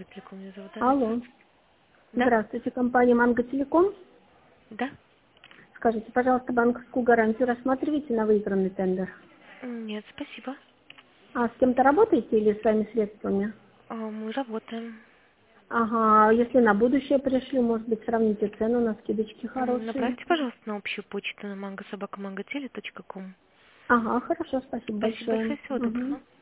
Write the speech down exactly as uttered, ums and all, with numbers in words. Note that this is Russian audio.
Телеком, меня зовут Анна. Алло. Да? Здравствуйте, компания Манго Телеком. Да? Скажите, пожалуйста, банковскую гарантию рассматриваете на выигранный тендер? Нет, спасибо. А с кем-то работаете или своими средствами? А, мы работаем. Ага, если на будущее пришли, может быть, сравните цену, на скидочки М, хорошие. Направьте, пожалуйста, на общую почту на манго собака манго теле точка ком. Ага, хорошо, спасибо Спасибо большое. большое, всего Мгм. доброго.